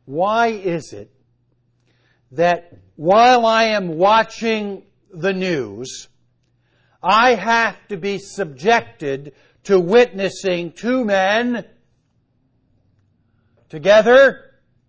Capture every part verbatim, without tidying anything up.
Why is it that while I am watching the news, I have to be subjected to witnessing two men together,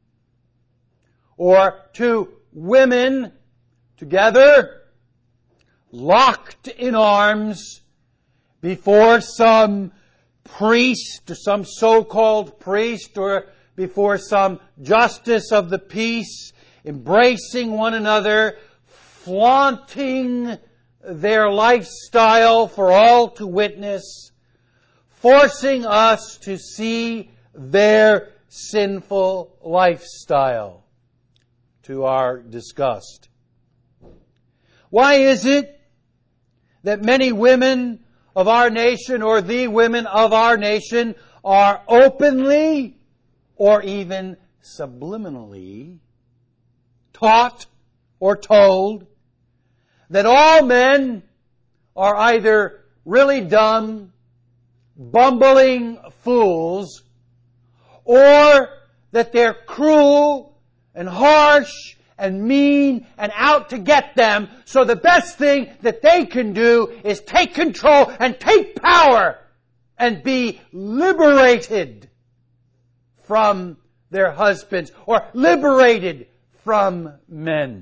or two women together, locked in arms before some priest, or some so-called priest, or before some justice of the peace, embracing one another, flaunting their lifestyle for all to witness, forcing us to see their sinful lifestyle to our disgust. Why is it that many women of our nation, or the women of our nation, are openly or even subliminally taught or told that all men are either really dumb, bumbling fools, or that they're cruel and harsh and mean and out to get them, so the best thing that they can do is take control and take power and be liberated from their husbands, or liberated from men.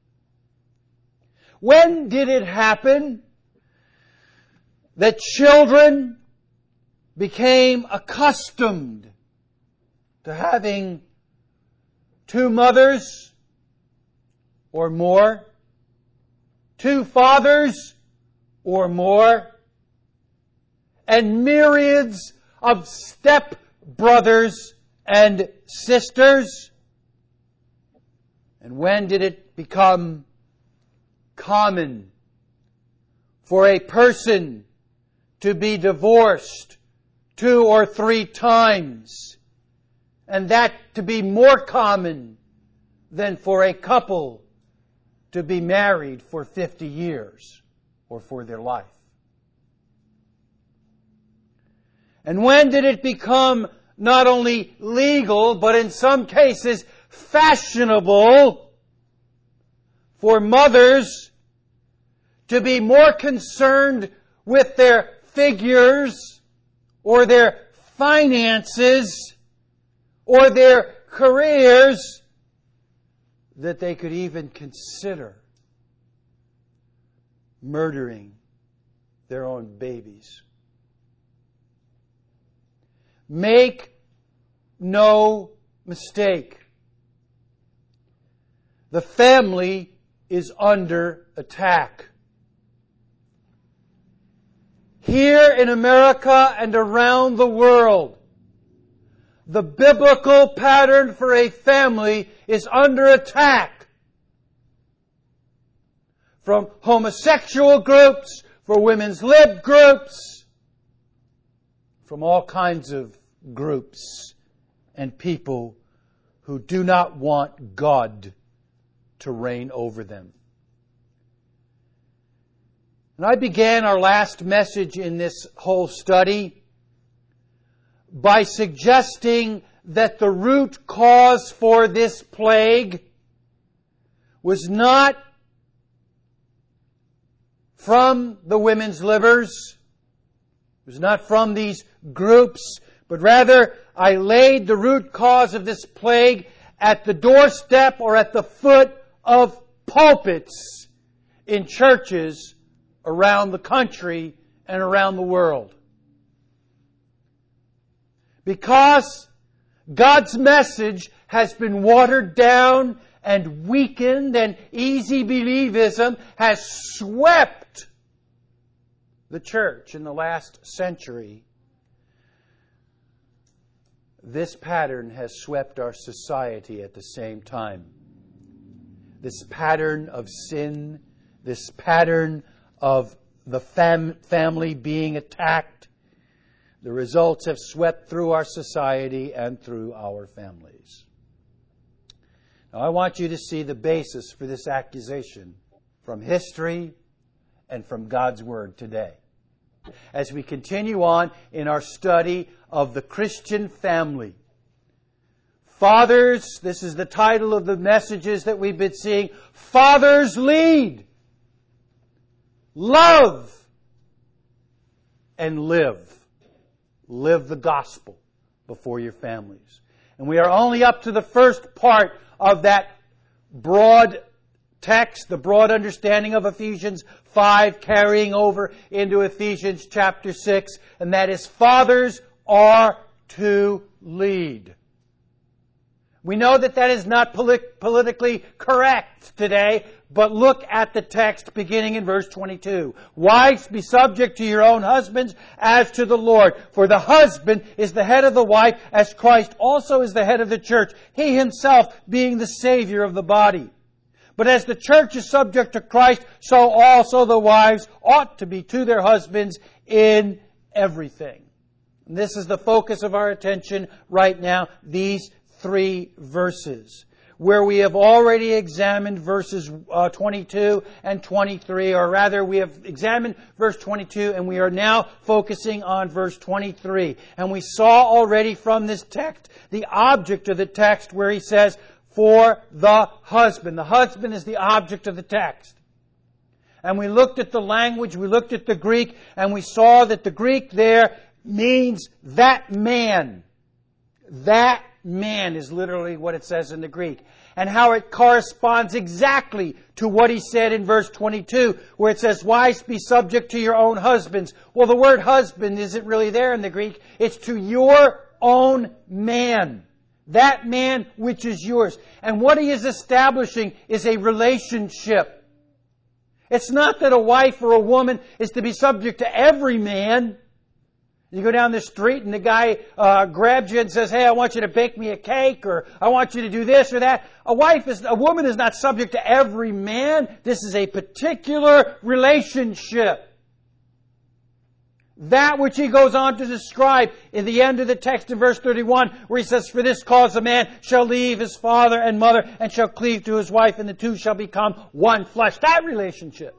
When did it happen that children became accustomed to having two mothers or more, two fathers or more, and myriads of step brothers and sisters? And when did it become common for a person to be divorced two or three times, and that to be more common than for a couple to be married for fifty years or for their life? And when did it become not only legal, but in some cases fashionable for mothers to be more concerned with their figures or their finances or their careers that they could even consider murdering their own babies? Make no mistake. The family is under attack. Here in America and around the world, the biblical pattern for a family is under attack. From homosexual groups, for women's lib groups, from all kinds of groups and people who do not want God to reign over them. And I began our last message in this whole study by suggesting that the root cause for this plague was not from the women's livers, it was not from these groups, but rather I laid the root cause of this plague at the doorstep or at the foot of pulpits in churches around the country and around the world. Because God's message has been watered down and weakened, and easy believism has swept the church in the last century. This pattern has swept our society at the same time. This pattern of sin, this pattern of the fam- family being attacked, the results have swept through our society and through our families. Now, I want you to see the basis for this accusation from history and from God's Word today, as we continue on in our study of the Christian family. Fathers, this is the title of the messages that we've been seeing. Fathers, lead. Love. And live. Live the gospel before your families. And we are only up to the first part of that broad text, the broad understanding of Ephesians five, carrying over into Ephesians chapter six, and that is fathers are to lead. We know that that is not polit- politically correct today, but look at the text beginning in verse twenty-two. Wives, be subject to your own husbands as to the Lord. For the husband is the head of the wife, as Christ also is the head of the church, He Himself being the Savior of the body. But as the church is subject to Christ, so also the wives ought to be to their husbands in everything. And this is the focus of our attention right now, these three verses, where we have already examined verses uh, twenty-two and twenty-three, or rather we have examined verse twenty-two and we are now focusing on verse twenty-three. And we saw already from this text the object of the text where he says, for the husband. The husband is the object of the text. And we looked at the language, we looked at the Greek, and we saw that the Greek there means that man. That man is literally what it says in the Greek. And how it corresponds exactly to what he said in verse twenty-two, where it says, wives, be subject to your own husbands. Well, the word husband isn't really there in the Greek. It's to your own man. That man which is yours. And what he is establishing is a relationship. It's not that a wife or a woman is to be subject to every man. You go down the street and the guy uh, grabs you and says, hey, I want you to bake me a cake, or I want you to do this or that. A wife is, a woman is not subject to every man. This is a particular relationship. That which he goes on to describe in the end of the text in verse thirty-one, where he says, for this cause a man shall leave his father and mother and shall cleave to his wife, and the two shall become one flesh. That relationship.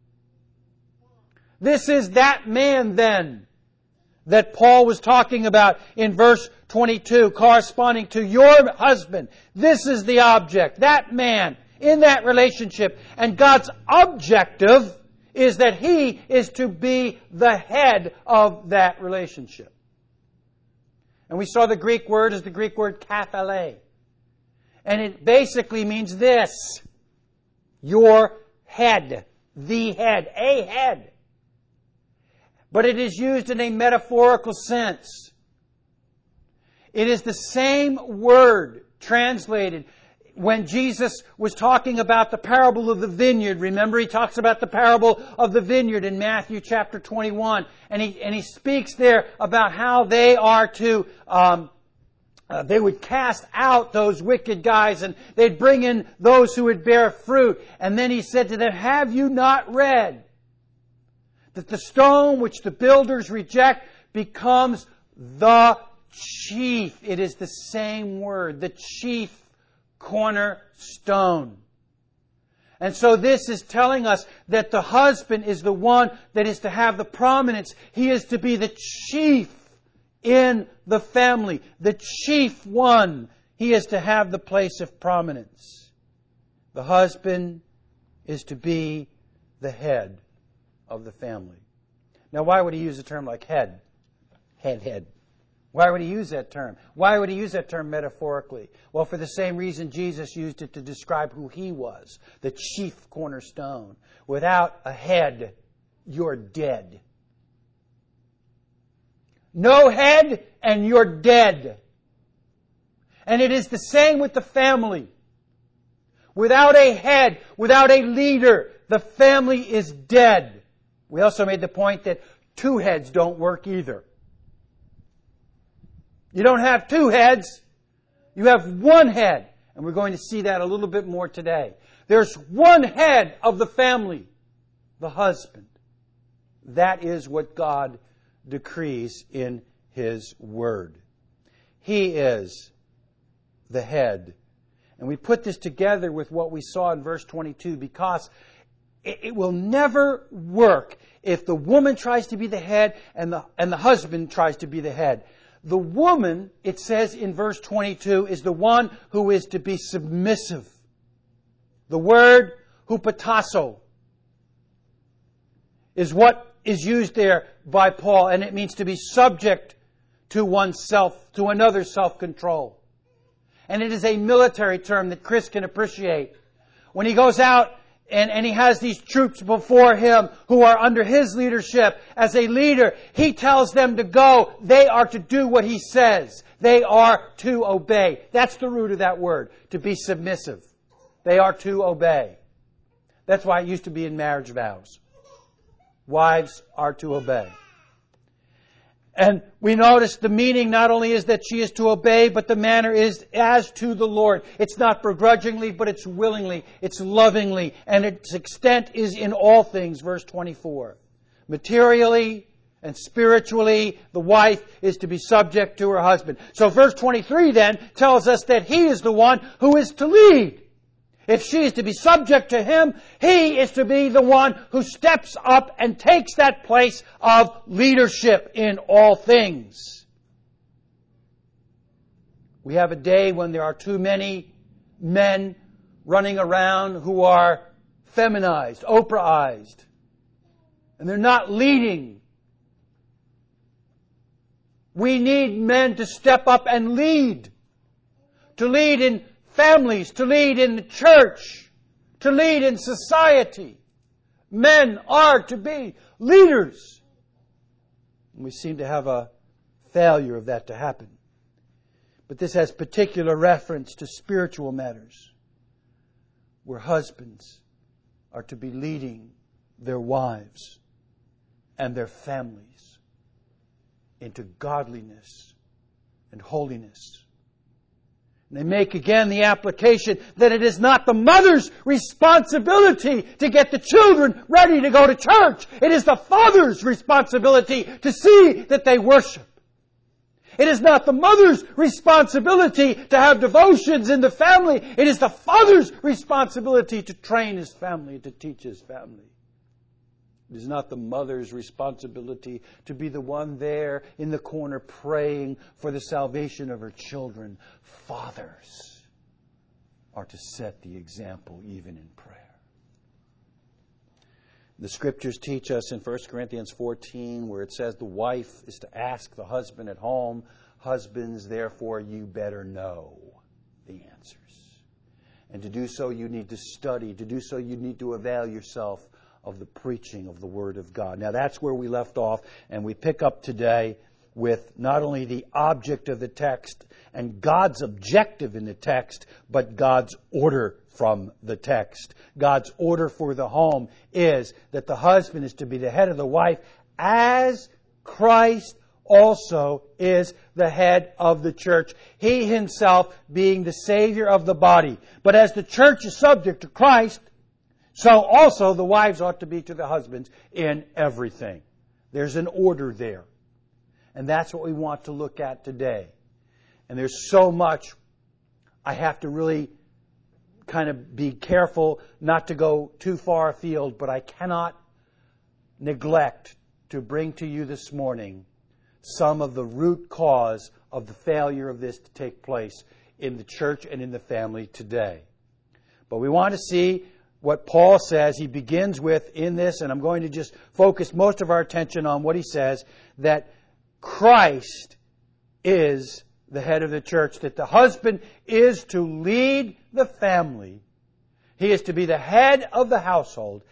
This is that man then that Paul was talking about in verse twenty-two, corresponding to your husband. This is the object, that man in that relationship. And God's objective is that He is to be the head of that relationship. And we saw the Greek word is the Greek word kaphale. And it basically means this: your head, the head, a head. But it is used in a metaphorical sense. It is the same word translated when Jesus was talking about the parable of the vineyard. Remember, He talks about the parable of the vineyard in Matthew chapter twenty-one. And He, and he speaks there about how they are to, um, uh, they would cast out those wicked guys and they'd bring in those who would bear fruit. And then He said to them, have you not read that the stone which the builders reject becomes the chief? It is the same word, the chief cornerstone. And so this is telling us that the husband is the one that is to have the prominence. He is to be the chief in the family, the chief one. He is to have the place of prominence. The husband is to be the head of the family. Now, why would he use a term like head? Head, head. Why would he use that term? Why would he use that term metaphorically? Well, for the same reason Jesus used it to describe who He was, the chief cornerstone. Without a head, you're dead. No head, and you're dead. And it is the same with the family. Without a head, without a leader, the family is dead. We also made the point that two heads don't work either. You don't have two heads. You have one head. And we're going to see that a little bit more today. There's one head of the family, the husband. That is what God decrees in His Word. He is the head. And we put this together with what we saw in verse twenty-two because it will never work if the woman tries to be the head and the, and the husband tries to be the head. The woman, it says in verse twenty-two, is the one who is to be submissive. The word hupotasso is what is used there by Paul, and it means to be subject to oneself, to another's self-control. And it is a military term that Chris can appreciate. When he goes out and, and he has these troops before him who are under his leadership, as a leader, he tells them to go. They are to do what he says. They are to obey. That's the root of that word, to be submissive. They are to obey. That's why it used to be in marriage vows. Wives are to obey. And we notice the meaning not only is that she is to obey, but the manner is as to the Lord. It's not begrudgingly, but it's willingly, it's lovingly, and its extent is in all things, verse twenty-four. Materially and spiritually, the wife is to be subject to her husband. So verse twenty-three then tells us that he is the one who is to lead. If she is to be subject to him, he is to be the one who steps up and takes that place of leadership in all things. We have a day when there are too many men running around who are feminized, Oprahized, and they're not leading. We need men to step up and lead. To lead in families, to lead in the church, to lead in society. Men are to be leaders. And we seem to have a failure of that to happen. But this has particular reference to spiritual matters, where husbands are to be leading their wives and their families into godliness and holiness. They make again the application that it is not the mother's responsibility to get the children ready to go to church. It is the father's responsibility to see that they worship. It is not the mother's responsibility to have devotions in the family. It is the father's responsibility to train his family, to teach his family. It is not the mother's responsibility to be the one there in the corner praying for the salvation of her children. Fathers are to set the example even in prayer. The Scriptures teach us in First Corinthians fourteen, where it says the wife is to ask the husband at home, husbands, therefore you better know the answers. And to do so you need to study. To do so you need to avail yourself of the preaching of the Word of God. Now that's where we left off, and we pick up today with not only the object of the text and God's objective in the text, but God's order from the text. God's order for the home is that the husband is to be the head of the wife as Christ also is the head of the church. He himself being the Savior of the body. But as the church is subject to Christ, so also the wives ought to be to the husbands in everything. There's an order there. And that's what we want to look at today. And there's so much I have to really kind of be careful not to go too far afield, but I cannot neglect to bring to you this morning some of the root cause of the failure of this to take place in the church and in the family today. But we want to see what Paul says. He begins with in this, and I'm going to just focus most of our attention on what he says, that Christ is the head of the church, that the husband is to lead the family. He is to be the head of the household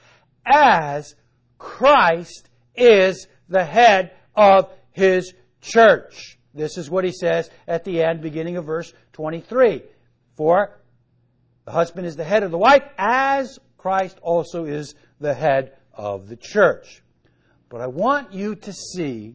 as Christ is the head of his church. This is what he says at the end, beginning of verse twenty-three. For the husband is the head of the wife, as Christ also is the head of the church. But I want you to see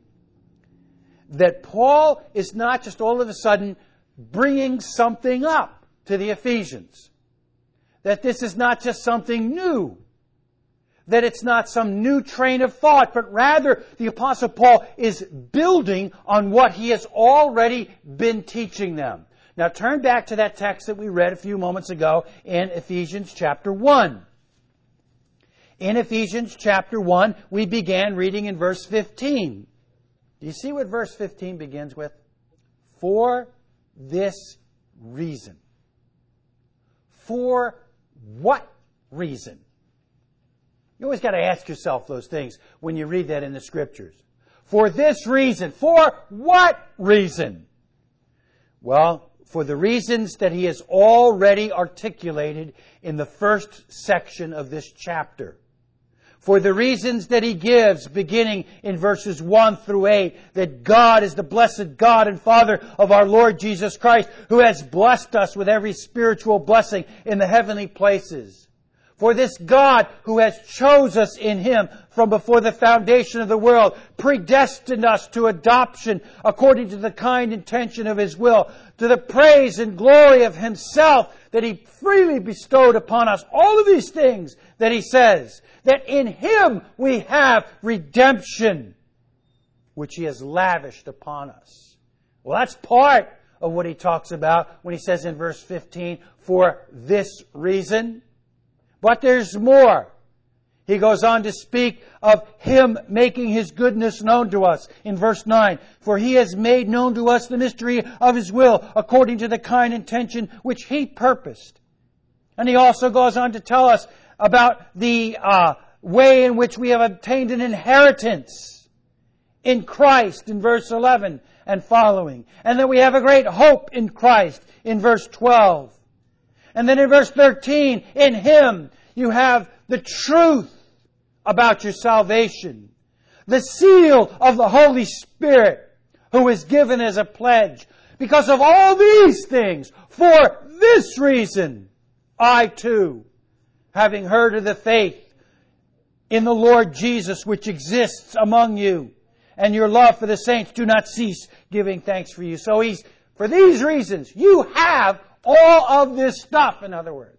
that Paul is not just all of a sudden bringing something up to the Ephesians. That this is not just something new. That it's not some new train of thought, but rather the Apostle Paul is building on what he has already been teaching them. Now turn back to that text that we read a few moments ago in Ephesians chapter one. In Ephesians chapter one, we began reading in verse fifteen. Do you see what verse fifteen begins with? For this reason. For what reason? You always got to ask yourself those things when you read that in the Scriptures. For this reason. For what reason? Well, for the reasons that he has already articulated in the first section of this chapter. For the reasons that he gives, beginning in verses one through eight, that God is the blessed God and Father of our Lord Jesus Christ, who has blessed us with every spiritual blessing in the heavenly places. For this God who has chose us in Him from before the foundation of the world, predestined us to adoption according to the kind intention of His will, to the praise and glory of Himself that He freely bestowed upon us. All of these things that He says, that in Him we have redemption, which He has lavished upon us. Well, that's part of what He talks about when He says in verse fifteen, for this reason. But there's more. He goes on to speak of Him making His goodness known to us in verse nine. For He has made known to us the mystery of His will according to the kind intention which He purposed. And He also goes on to tell us about the uh, way in which we have obtained an inheritance in Christ in verse eleven and following. And that we have a great hope in Christ in verse twelve. And then in verse thirteen, in Him you have the truth about your salvation. The seal of the Holy Spirit who is given as a pledge. Because of all these things, for this reason, I too, having heard of the faith in the Lord Jesus which exists among you, and your love for the saints, do not cease giving thanks for you. So he's, for these reasons, you have all of this stuff, in other words.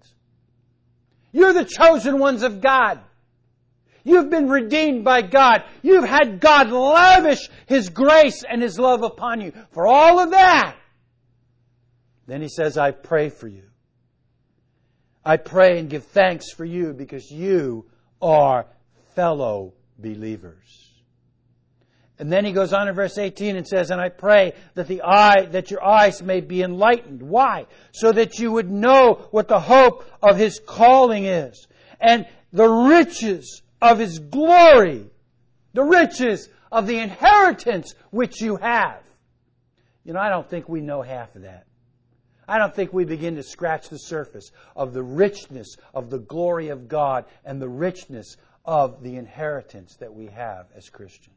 You're the chosen ones of God. You've been redeemed by God. You've had God lavish His grace and His love upon you. For all of that, then He says, I pray for you. I pray and give thanks for you because you are fellow believers. And then he goes on in verse eighteen and says, and I pray that the eye, that your eyes may be enlightened. Why? So that you would know what the hope of His calling is, and the riches of His glory, the riches of the inheritance which you have. You know, I don't think we know half of that. I don't think we begin to scratch the surface of the richness of the glory of God and the richness of the inheritance that we have as Christians.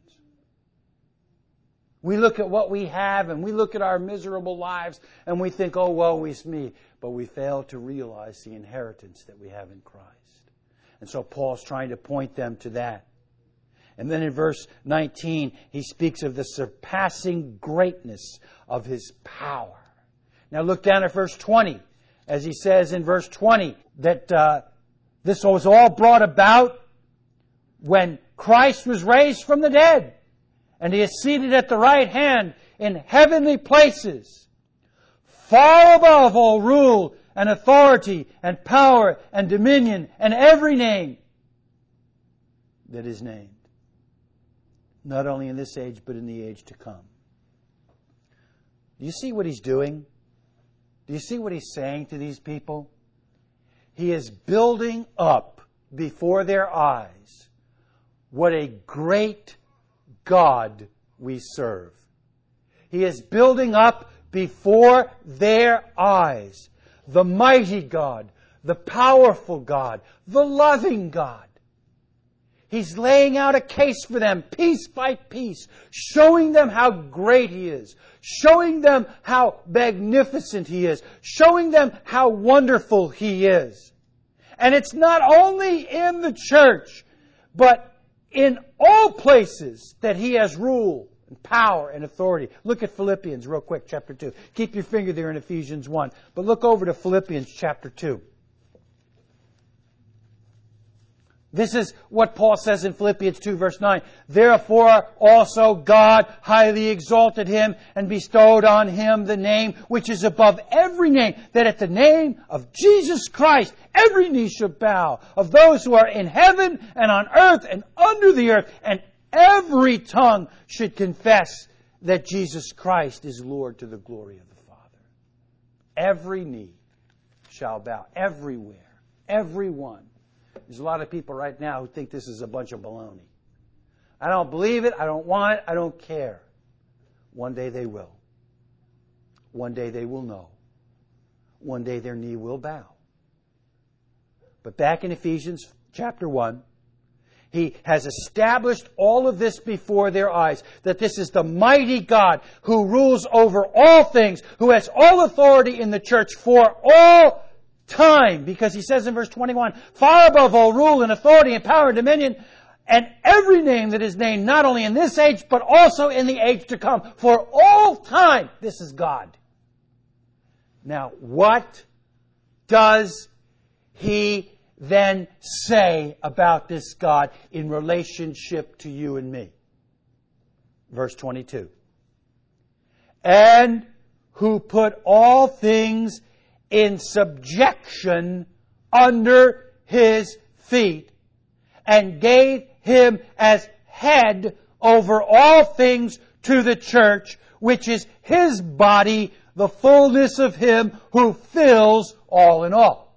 We look at what we have and we look at our miserable lives and we think, oh, woe is me. But we fail to realize the inheritance that we have in Christ. And so Paul's trying to point them to that. And then in verse nineteen, he speaks of the surpassing greatness of His power. Now look down at verse twenty. As he says in verse twenty, that uh, this was all brought about when Christ was raised from the dead. And He is seated at the right hand in heavenly places, far above all rule and authority and power and dominion and every name that is named. Not only in this age, but in the age to come. Do you see what He's doing? Do you see what He's saying to these people? He is building up before their eyes what a great God we serve. He is building up before their eyes the mighty God, the powerful God, the loving God. He's laying out a case for them, piece by piece, showing them how great He is, showing them how magnificent He is, showing them how wonderful He is. And it's not only in the church, but in all places that He has rule and power and authority. Look at Philippians real quick, chapter two. Keep your finger there in Ephesians one. But look over to Philippians chapter two. This is what Paul says in Philippians two, verse nine. Therefore also God highly exalted Him and bestowed on Him the name which is above every name, that at the name of Jesus Christ every knee shall bow, of those who are in heaven and on earth and under the earth, and every tongue should confess that Jesus Christ is Lord to the glory of the Father. Every knee shall bow. Everywhere. Everyone. There's a lot of people right now who think this is a bunch of baloney. I don't believe it. I don't want it. I don't care. One day they will. One day they will know. One day their knee will bow. But back in Ephesians chapter one, he has established all of this before their eyes, that this is the mighty God who rules over all things, who has all authority in the church for all time. Because he says in verse twenty-one, far above all rule and authority and power and dominion, and every name that is named, not only in this age, but also in the age to come. For all time, this is God. Now, what does he then say about this God in relationship to you and me? Verse twenty-two. And who put all things in subjection under his feet, and gave him as head over all things to the church, which is his body, the fullness of him who fills all in all.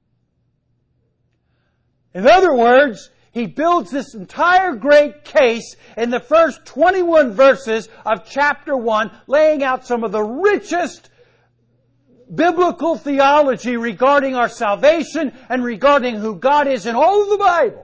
In other words, he builds this entire great case in the first twenty-one verses of chapter one, laying out some of the richest biblical theology regarding our salvation and regarding who God is in all of the Bible.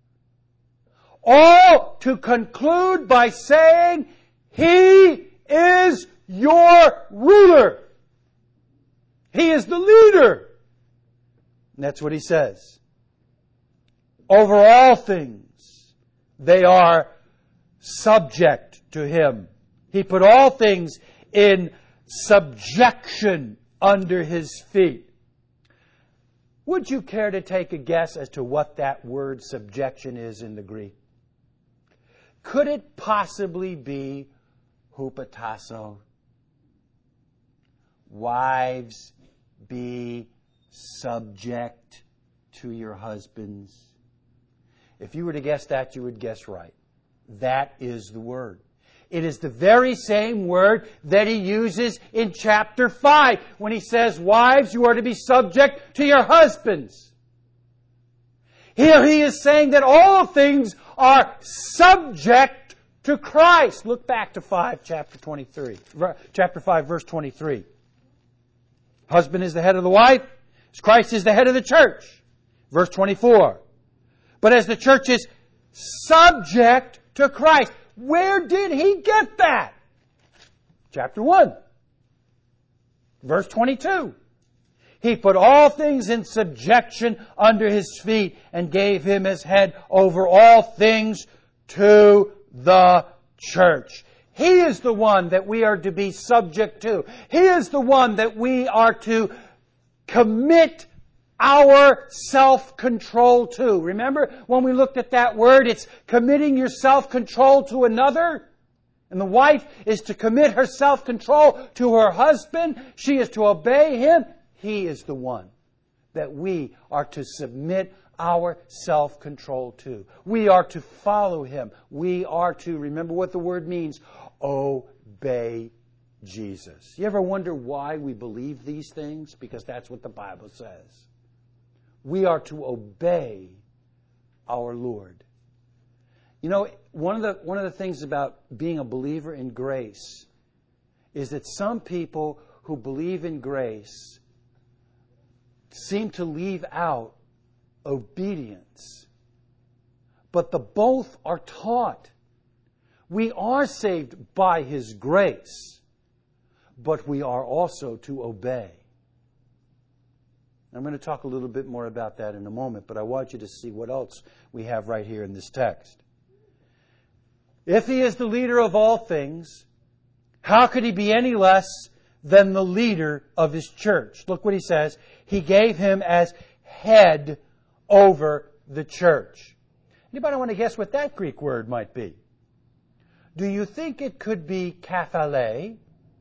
All to conclude by saying, He is your ruler. He is the leader. And that's what he says. Over all things, they are subject to him. He put all things in subjection under his feet. Would you care to take a guess as to what that word subjection is in the Greek? Could it possibly be hupotasso? Wives, be subject to your husbands. If you were to guess that, you would guess right. That is the word. It is the very same word that he uses in chapter five when he says, wives, you are to be subject to your husbands. Here he is saying that all things are subject to Christ. Look back to five, chapter twenty-three. Chapter five, verse twenty-three. Husband is the head of the wife, as Christ is the head of the church. Verse twenty-four. But as the church is subject to Christ. Where did he get that? Chapter one. Verse twenty-two. He put all things in subjection under his feet and gave him as head over all things to the church. He is the one that we are to be subject to. He is the one that we are to commit our self-control to. Remember when we looked at that word, it's committing your self-control to another. And the wife is to commit her self-control to her husband. She is to obey him. He is the one that we are to submit our self-control to. We are to follow him. We are to, remember what the word means, obey Jesus. You ever wonder why we believe these things? Because that's what the Bible says. We are to obey our Lord. You know, one of the one of the things about being a believer in grace is that some people who believe in grace seem to leave out obedience. But the both are taught. We are saved by His grace, but we are also to obey. I'm going to talk a little bit more about that in a moment, but I want you to see what else we have right here in this text. If He is the leader of all things, how could He be any less than the leader of His church? Look what He says. He gave Him as head over the church. Anybody want to guess what that Greek word might be? Do you think it could be kephale,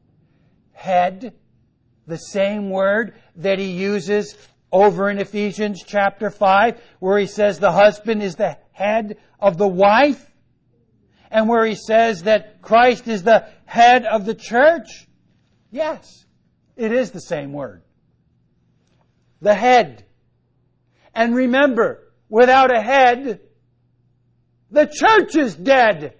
head, the same word that he uses over in Ephesians chapter five, where he says the husband is the head of the wife? and where he says that Christ is the head of the church? Yes, it is the same word. The head. And remember, without a head, the church is dead.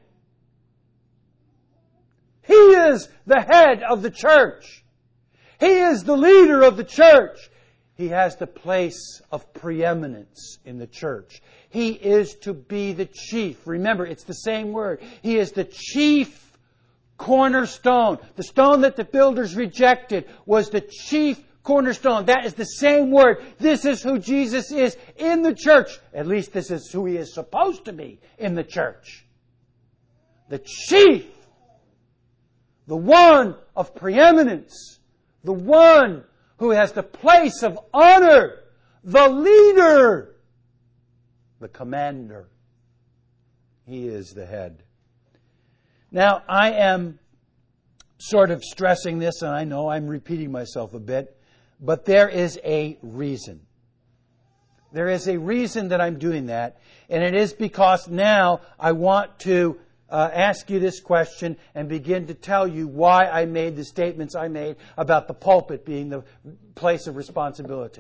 He is the head of the church. He is the leader of the church. He has the place of preeminence in the church. He is to be the chief. Remember, it's the same word. He is the chief cornerstone. The stone that the builders rejected was the chief cornerstone. That is the same word. This is who Jesus is in the church. At least this is who He is supposed to be in the church. The chief. The one of preeminence. The one who has the place of honor. The leader. The commander. He is the head. Now, I am sort of stressing this, and I know I'm repeating myself a bit, but there is a reason. There is a reason that I'm doing that, and it is because now I want to uh, ask you this question and begin to tell you why I made the statements I made about the pulpit being the place of responsibility.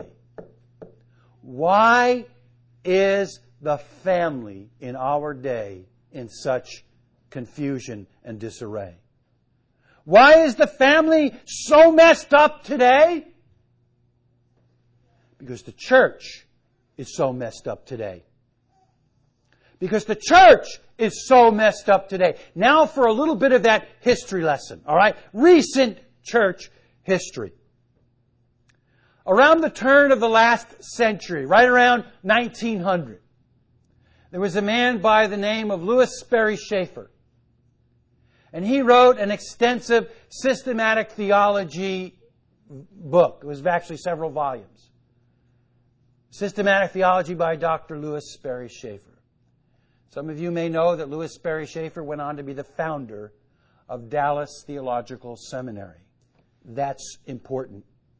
Why is the family in our day in such confusion and disarray? Why is the family so messed up today? Because the church is so messed up today. Because the church is so messed up today. Now for a little bit of that history lesson, all right? Recent church history. Around the turn of the last century, right around nineteen hundred, there was a man by the name of Lewis Sperry Chafer. And he wrote an extensive systematic theology book. It was actually several volumes. Systematic Theology by Doctor Lewis Sperry Chafer. Some of you may know that Lewis Sperry Chafer went on to be the founder of Dallas Theological Seminary. That's important.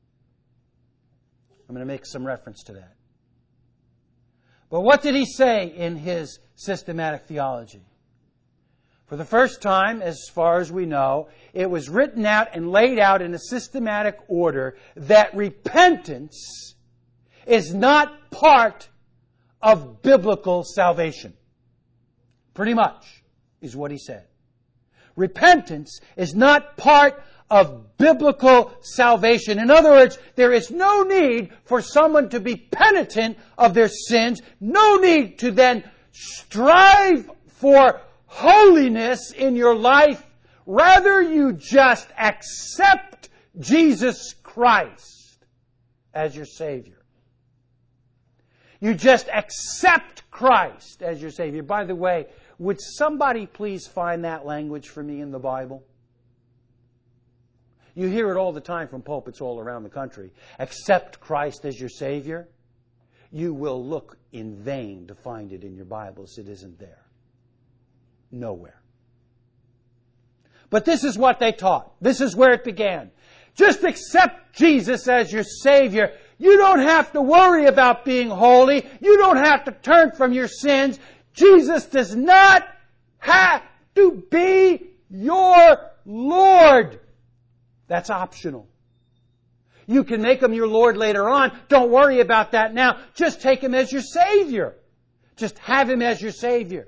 I'm going to make some reference to that. But what did he say in his systematic theology? For the first time, as far as we know, it was written out and laid out in a systematic order that repentance is not part of biblical salvation. Pretty much is what he said. Repentance is not part of biblical salvation. In other words, there is no need for someone to be penitent of their sins, no need to then strive for holiness in your life. Rather, you just accept Jesus Christ as your Savior. You just accept Christ as your Savior. By the way, would somebody please find that language for me in the Bible? You hear it all the time from pulpits all around the country. Accept Christ as your Savior. You will look in vain to find it in your Bibles. It isn't there. Nowhere. But this is what they taught. This is where it began. Just accept Jesus as your Savior. You don't have to worry about being holy. You don't have to turn from your sins. Jesus does not have to be your Lord. That's optional. You can make Him your Lord later on. Don't worry about that now. Just take Him as your Savior. Just have Him as your Savior.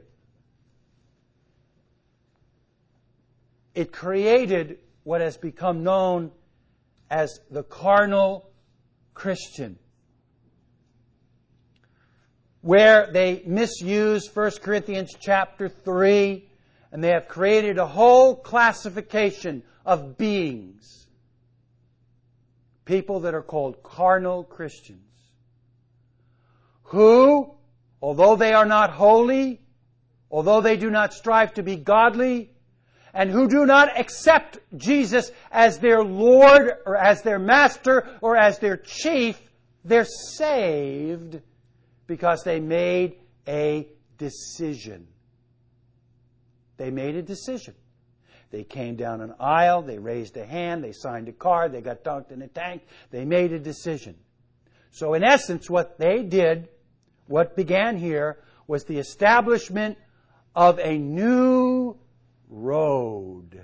It created what has become known as the carnal Christian, where they misuse First Corinthians chapter three, and they have created a whole classification of beings, people that are called carnal Christians, who, although they are not holy, although they do not strive to be godly, and who do not accept Jesus as their Lord or as their Master or as their Chief, they're saved because they made a decision. They made a decision. They came down an aisle, they raised a hand, they signed a card, they got dunked in a tank, they made a decision. So in essence, what they did, what began here, was the establishment of a new road.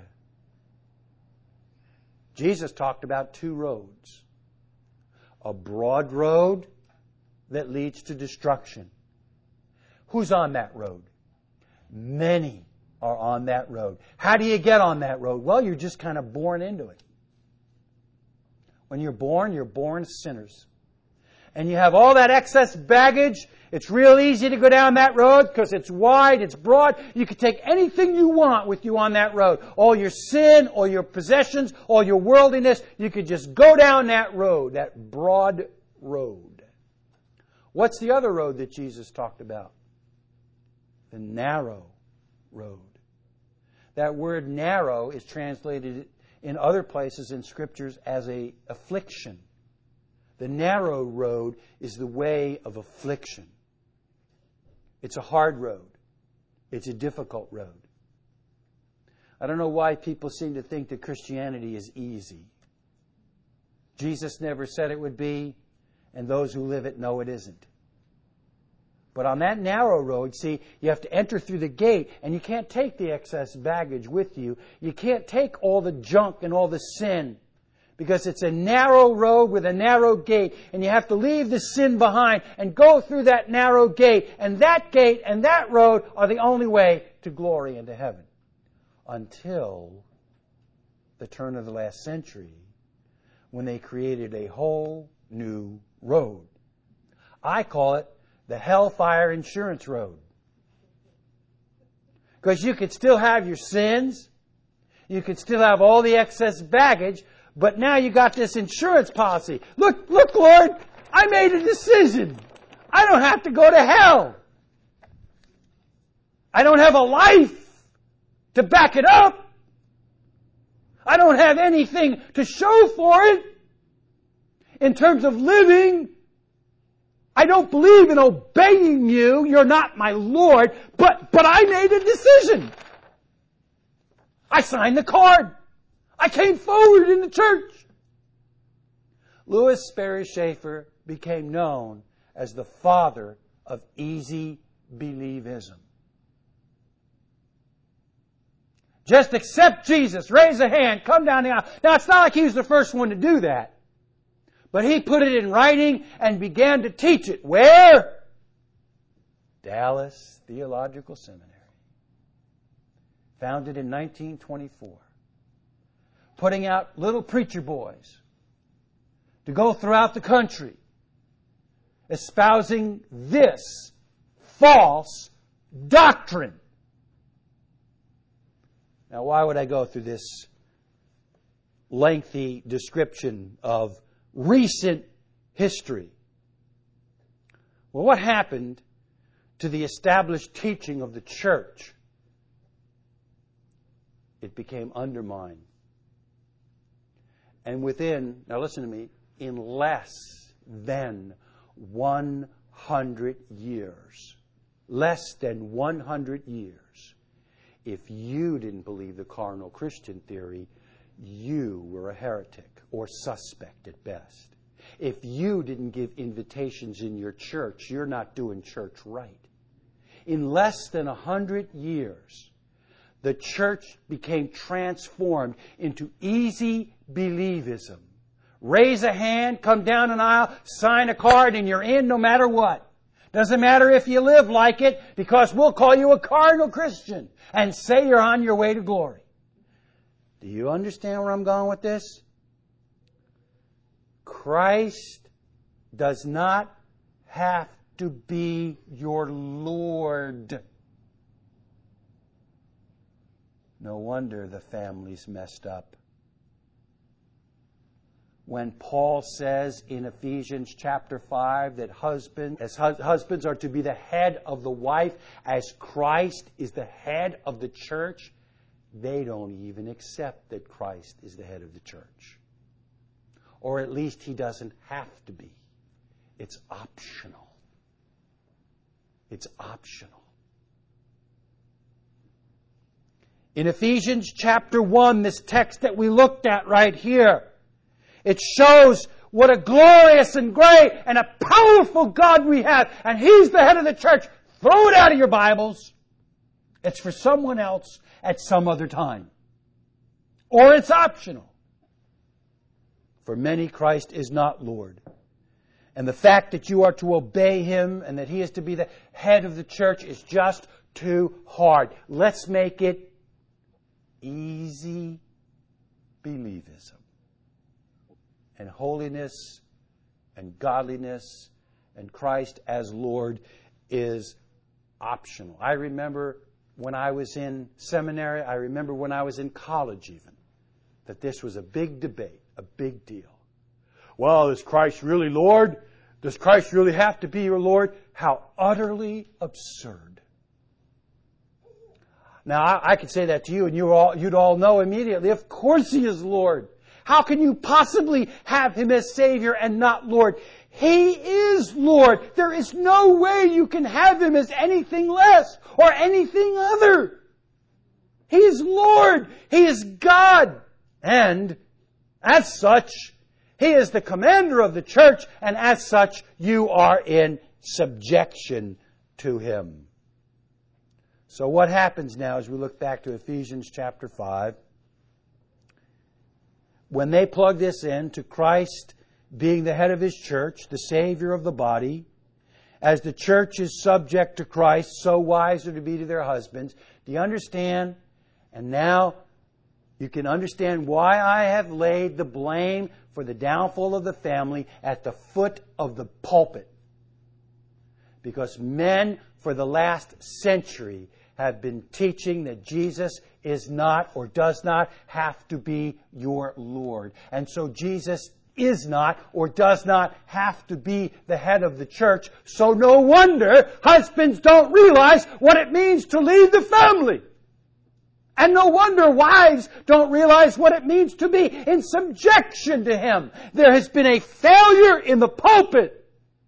Jesus talked about two roads. A broad road that leads to destruction. Who's on that road? Many are on that road. How do you get on that road? Well, you're just kind of born into it. When you're born, you're born sinners. And you have all that excess baggage. It's real easy to go down that road because it's wide, it's broad. You can take anything you want with you on that road. All your sin, all your possessions, all your worldliness. You could just go down that road, that broad road. What's the other road that Jesus talked about? The narrow road. That word narrow is translated in other places in Scriptures as a affliction. The narrow road is the way of affliction. It's a hard road. It's a difficult road. I don't know why people seem to think that Christianity is easy. Jesus never said it would be, and those who live it know it isn't. But on that narrow road, see, you have to enter through the gate, and you can't take the excess baggage with you. You can't take all the junk and all the sin, because it's a narrow road with a narrow gate, and you have to leave the sin behind and go through that narrow gate, and that gate and that road are the only way to glory and to heaven. Until the turn of the last century, when they created a whole new road. I call it the Hellfire Insurance Road. Because you could still have your sins, you could still have all the excess baggage, but now you got this insurance policy. Look, look, Lord, I made a decision. I don't have to go to hell. I don't have a life to back it up. I don't have anything to show for it. In terms of living, I don't believe in obeying you. You're not my Lord. But, but I made a decision. I signed the card. I came forward in the church. Louis Sperry Schaefer became known as the father of easy believism. Just accept Jesus. Raise a hand. Come down the aisle. Now, it's not like he was the first one to do that. But he put it in writing and began to teach it. Where? Dallas Theological Seminary. Founded in nineteen twenty-four. Putting out little preacher boys to go throughout the country espousing this false doctrine. Now, why would I go through this lengthy description of recent history? Well, what happened to the established teaching of the church? It became undermined. And within, now listen to me, in less than one hundred years, less than one hundred years, if you didn't believe the carnal Christian theory, you were a heretic or suspect at best. If you didn't give invitations in your church, you're not doing church right. In less than a hundred years, the church became transformed into easy believism. Raise a hand, come down an aisle, sign a card, and you're in no matter what. Doesn't matter if you live like it, because we'll call you a carnal Christian and say you're on your way to glory. Do you understand where I'm going with this? Christ does not have to be your Lord. No wonder the family's messed up. When Paul says in Ephesians chapter five that husband, as hus- husbands are to be the head of the wife as Christ is the head of the church, they don't even accept that Christ is the head of the church. Or at least he doesn't have to be. It's optional. It's optional. In Ephesians chapter one, this text that we looked at right here, it shows what a glorious and great and a powerful God we have. And He's the head of the church. Throw it out of your Bibles. It's for someone else at some other time. Or it's optional. For many, Christ is not Lord. And the fact that you are to obey Him and that He is to be the head of the church is just too hard. Let's make it easy believism. And holiness and godliness and Christ as Lord is optional. I remember when I was in seminary, I remember when I was in college even, that this was a big debate, a big deal. Well, is Christ really Lord? Does Christ really have to be your Lord? How utterly absurd. Now, I, I could say that to you and you all, you'd all know immediately, of course He is Lord. How can you possibly have Him as Savior and not Lord? He is Lord. There is no way you can have Him as anything less or anything other. He is Lord. He is God. And as such, He is the commander of the church, and as such, you are in subjection to Him. So what happens now as we look back to Ephesians chapter five? When they plug this in to Christ being the head of His church, the Savior of the body, as the church is subject to Christ, so wives are to be to their husbands. Do you understand? And now you can understand why I have laid the blame for the downfall of the family at the foot of the pulpit. Because men for the last century have been teaching that Jesus is not or does not have to be your Lord. And so Jesus is not or does not have to be the head of the church. So no wonder husbands don't realize what it means to lead the family. And no wonder wives don't realize what it means to be in subjection to Him. There has been a failure in the pulpit.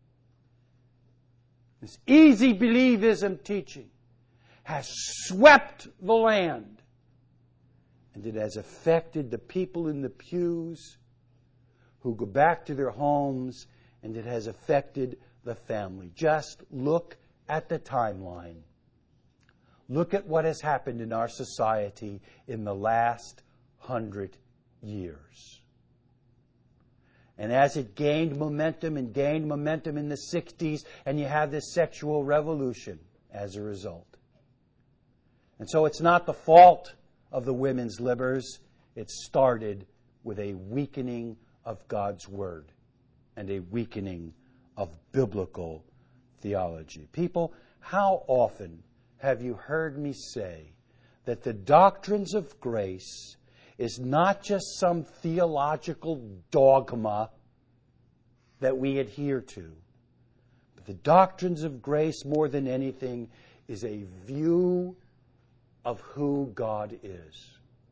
This easy believism teaching has swept the land. And it has affected the people in the pews who go back to their homes, and it has affected the family. Just look at the timeline. Look at what has happened in our society in the last hundred years. And as it gained momentum and gained momentum in the sixties, and you have this sexual revolution as a result. And so it's not the fault of the women's libers. It started with a weakening of God's Word and a weakening of biblical theology. People, how often have you heard me say that the doctrines of grace is not just some theological dogma that we adhere to, but the doctrines of grace, more than anything, is a view of who God is.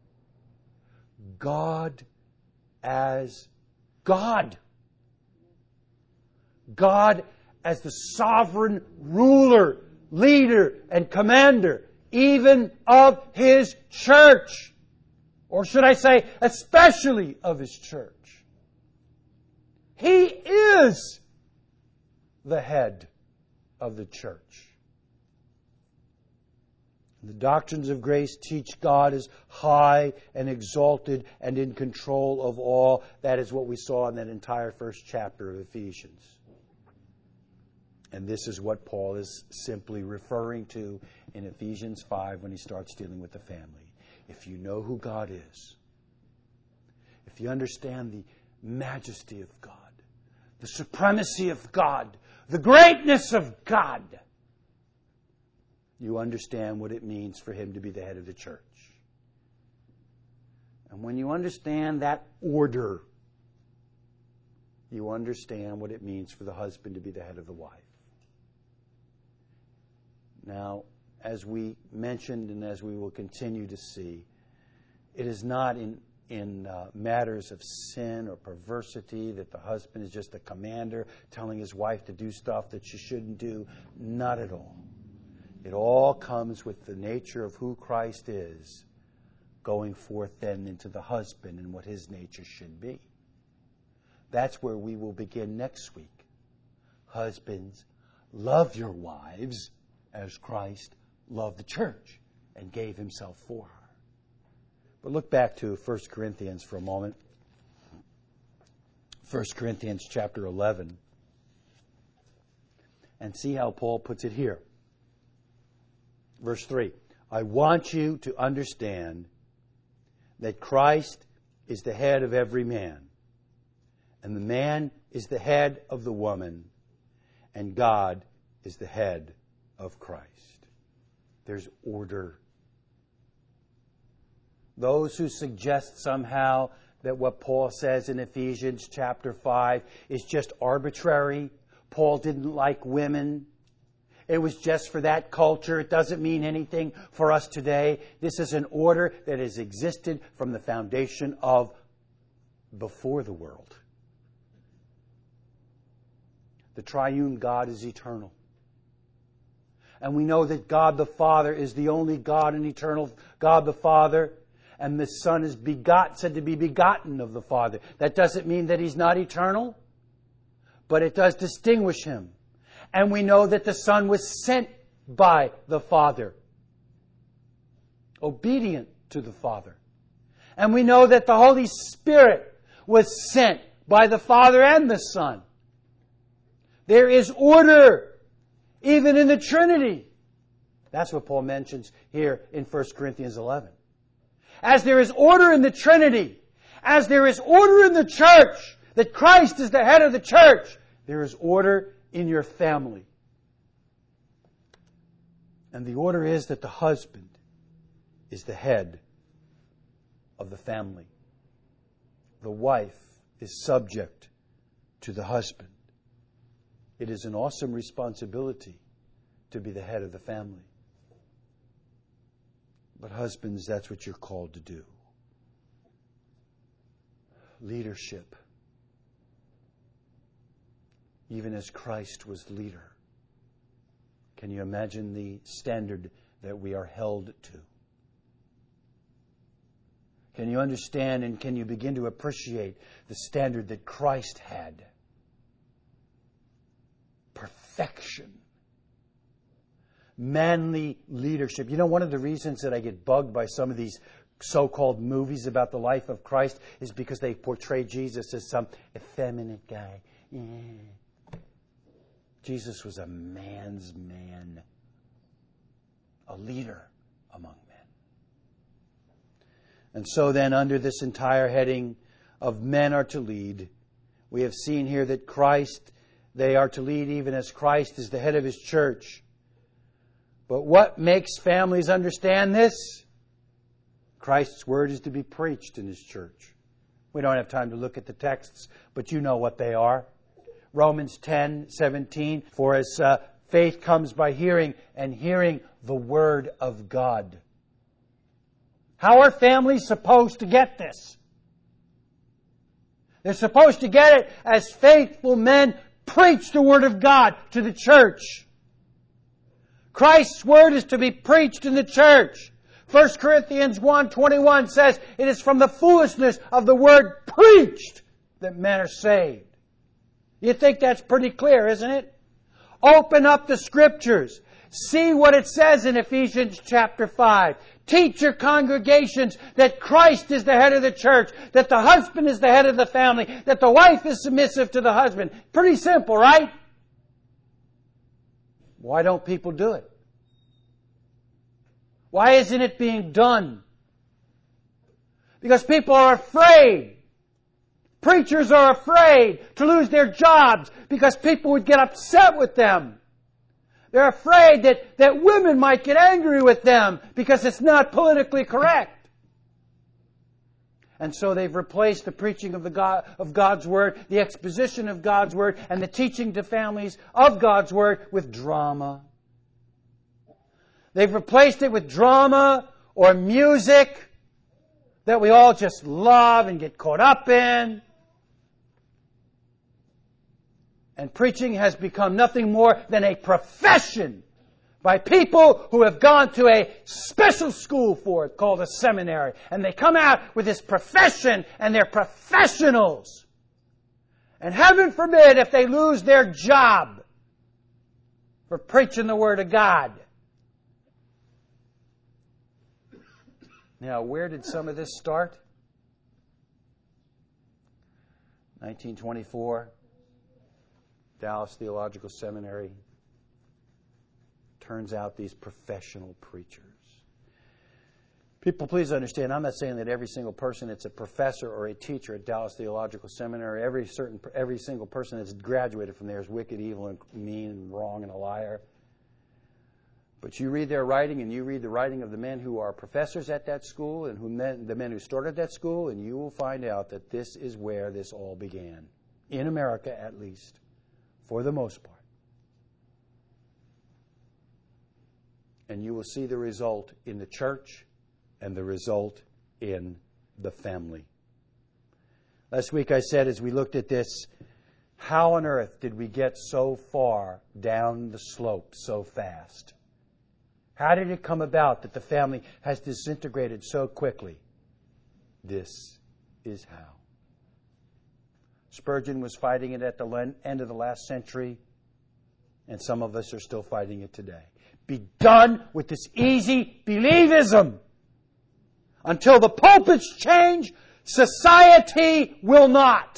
God as God. God as the sovereign ruler, leader, and commander, even of His church. Or should I say, especially of His church. He is the head of the church. The doctrines of grace teach God is high and exalted and in control of all. That is what we saw in that entire first chapter of Ephesians. And this is what Paul is simply referring to in Ephesians five when he starts dealing with the family. If you know who God is, if you understand the majesty of God, the supremacy of God, the greatness of God, you understand what it means for Him to be the head of the church. And when you understand that order, you understand what it means for the husband to be the head of the wife. Now, as we mentioned and as we will continue to see, it is not in, in uh, matters of sin or perversity that the husband is just a commander telling his wife to do stuff that she shouldn't do. Not at all. It all comes with the nature of who Christ is, going forth then into the husband and what his nature should be. That's where we will begin next week. Husbands, love your wives as Christ loved the church and gave himself for her. But look back to First Corinthians for a moment. First Corinthians chapter eleven. And see how Paul puts it here. Verse three. I want you to understand that Christ is the head of every man, and the man is the head of the woman, and God is the head of Christ. There's order. Those who suggest somehow that what Paul says in Ephesians chapter five is just arbitrary. Paul didn't like women. It was just for that culture. It doesn't mean anything for us today. This is an order that has existed from the foundation of before the world. The triune God is eternal. And we know that God the Father is the only God and eternal God the Father. And the Son is begot, said to be begotten of the Father. That doesn't mean that He's not eternal, but it does distinguish Him. And we know that the Son was sent by the Father, obedient to the Father. And we know that the Holy Spirit was sent by the Father and the Son. There is order even in the Trinity. That's what Paul mentions here in First Corinthians eleven. As there is order in the Trinity, as there is order in the church, that Christ is the head of the church, there is order in your family. And the order is that the husband is the head of the family. The wife is subject to the husband. It is an awesome responsibility to be the head of the family. But husbands, that's what you're called to do. Leadership. Even as Christ was leader. Can you imagine the standard that we are held to? Can you understand and can you begin to appreciate the standard that Christ had? Perfection. Manly leadership. You know, one of the reasons that I get bugged by some of these so-called movies about the life of Christ is because they portray Jesus as some effeminate guy. Yeah. Jesus was a man's man, a leader among men. And so then, under this entire heading of men are to lead, we have seen here that Christ, they are to lead even as Christ is the head of His church. But what makes families understand this? Christ's word is to be preached in His church. We don't have time to look at the texts, but you know what they are. Romans ten seventeen, for as uh, faith comes by hearing, and hearing the word of God. How are families supposed to get this? They're supposed to get it as faithful men preach the word of God to the church. Christ's word is to be preached in the church. First Corinthians one twenty-one says, it is from the foolishness of the word preached that men are saved. You think that's pretty clear, isn't it? Open up the Scriptures. See what it says in Ephesians chapter five. Teach your congregations that Christ is the head of the church, that the husband is the head of the family, that the wife is submissive to the husband. Pretty simple, right? Why don't people do it? Why isn't it being done? Because people are afraid. Preachers are afraid to lose their jobs because people would get upset with them. They're afraid that, that women might get angry with them because it's not politically correct. And so they've replaced the preaching of, the God, of God's Word, the exposition of God's Word, and the teaching to families of God's Word with drama. They've replaced it with drama or music that we all just love and get caught up in. And preaching has become nothing more than a profession by people who have gone to a special school for it called a seminary. And they come out with this profession and they're professionals. And heaven forbid if they lose their job for preaching the Word of God. Now, where did some of this start? nineteen twenty-four, Dallas Theological Seminary. Turns out these professional preachers. People, please understand, I'm not saying that every single person that's a professor or a teacher at Dallas Theological Seminary, every certain, every single person that's graduated from there is wicked, evil, and mean, and wrong, and a liar. But you read their writing, and you read the writing of the men who are professors at that school, and who men, the men who started that school, and you will find out that this is where this all began. In America, at least, for the most part. And you will see the result in the church and the result in the family. Last week I said, as we looked at this, how on earth did we get so far down the slope so fast? How did it come about that the family has disintegrated so quickly? This is how. Spurgeon was fighting it at the end of the last century, and some of us are still fighting it today. Be done with this easy believism. Until the pulpits change, society will not.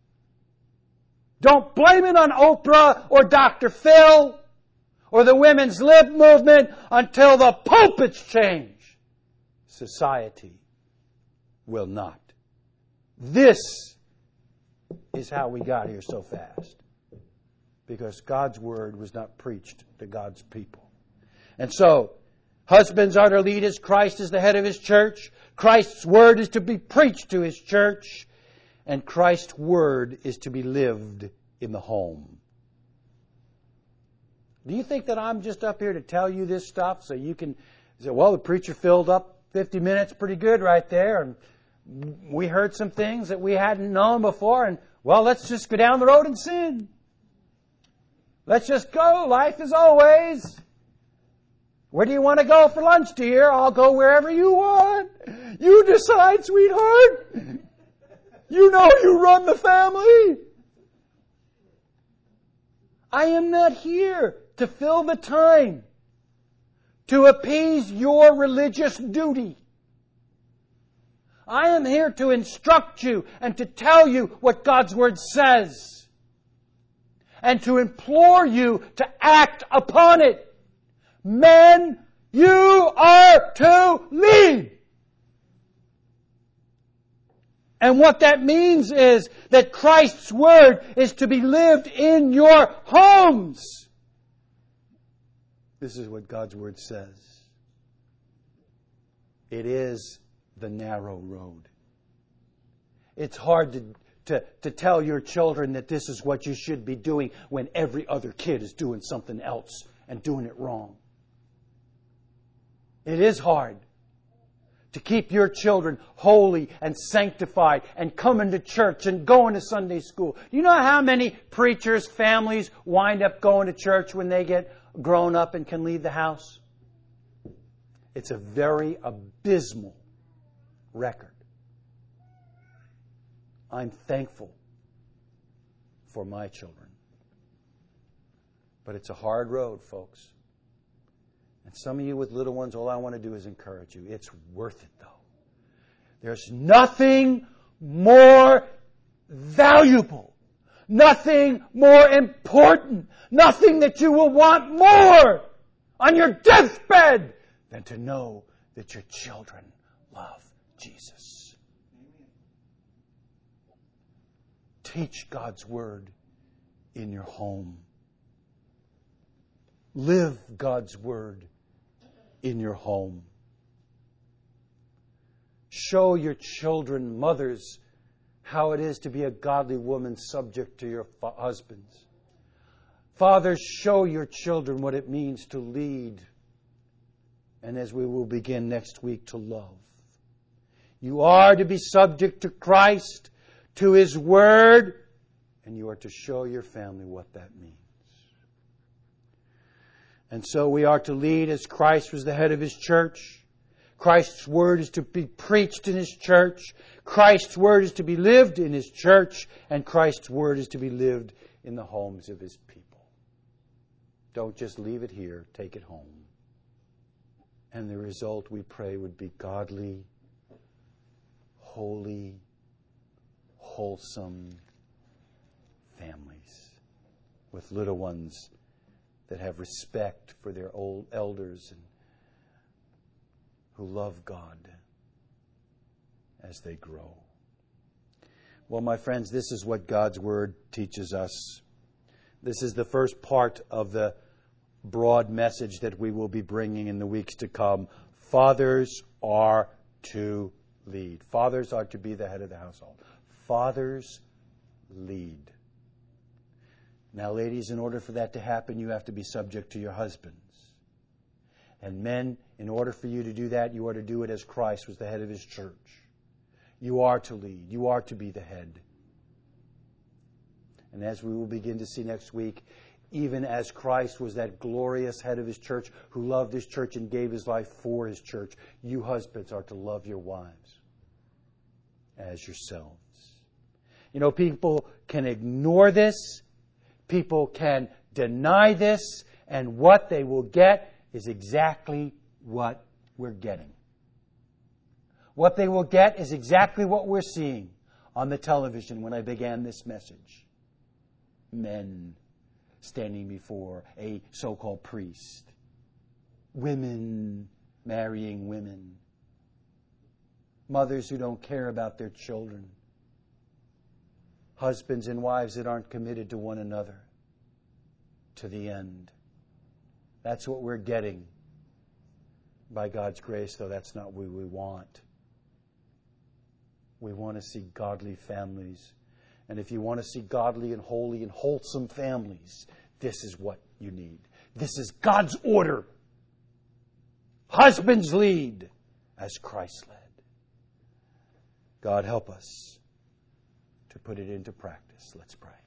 Don't blame it on Oprah or Doctor Phil or the women's lib movement. Until the pulpits change, society will not. This is how we got here so fast. Because God's word was not preached to God's people. And so, husbands are to lead as Christ is the head of His church. Christ's word is to be preached to His church. And Christ's word is to be lived in the home. Do you think that I'm just up here to tell you this stuff so you can say, well, the preacher filled up fifty minutes pretty good right there, and we heard some things that we hadn't known before, and well, let's just go down the road and sin. Let's just go. Life is always. Where do you want to go for lunch, dear? I'll go wherever you want. You decide, sweetheart. You know you run the family. I am not here to fill the time to appease your religious duty. I am here to instruct you and to tell you what God's Word says. And to implore you to act upon it. Men, you are to lead. And what that means is that Christ's Word is to be lived in your homes. This is what God's Word says. It is the narrow road. It's hard to, to, to tell your children that this is what you should be doing when every other kid is doing something else and doing it wrong. It is hard to keep your children holy and sanctified and coming to church and going to Sunday school. Do you know how many preachers' families wind up going to church when they get grown up and can leave the house? It's a very abysmal record. I'm thankful for my children. But it's a hard road, folks. And some of you with little ones, all I want to do is encourage you. It's worth it, though. There's nothing more valuable, nothing more important, nothing that you will want more on your deathbed than to know that your children love Jesus. Teach God's Word in your home. Live God's Word in your home. Show your children, mothers, how it is to be a godly woman subject to your fa- husbands. Fathers, show your children what it means to lead. And as we will begin next week, to love. You are to be subject to Christ, to His Word, and you are to show your family what that means. And so we are to lead as Christ was the head of His church. Christ's Word is to be preached in His church. Christ's Word is to be lived in His church. And Christ's Word is to be lived in the homes of His people. Don't just leave it here. Take it home And the result, we pray, would be godly, holy, wholesome families with little ones that have respect for their old elders and who love God as they grow. Well, my friends, this is what God's Word teaches us. This is the first part of the broad message that we will be bringing in the weeks to come. Fathers are to lead. Fathers are to be the head of the household. Fathers lead. Now, ladies, in order for that to happen, you have to be subject to your husbands. And men, in order for you to do that, you are to do it as Christ was the head of His church. You are to lead. You are to be the head. And as we will begin to see next week, even as Christ was that glorious head of His church who loved His church and gave His life for His church, you husbands are to love your wives as yourselves. You know, people can ignore this. People can deny this. And what they will get is exactly what we're getting. What they will get is exactly what we're seeing on the television when I began this message. Men standing before a so-called priest. Women marrying women. Mothers who don't care about their children. Husbands and wives that aren't committed to one another to the end. That's what we're getting. By God's grace, though, that's not what we want. We want to see godly families. And if you want to see godly and holy and wholesome families, this is what you need. This is God's order. Husbands lead as Christ led. God help us to put it into practice. Let's pray.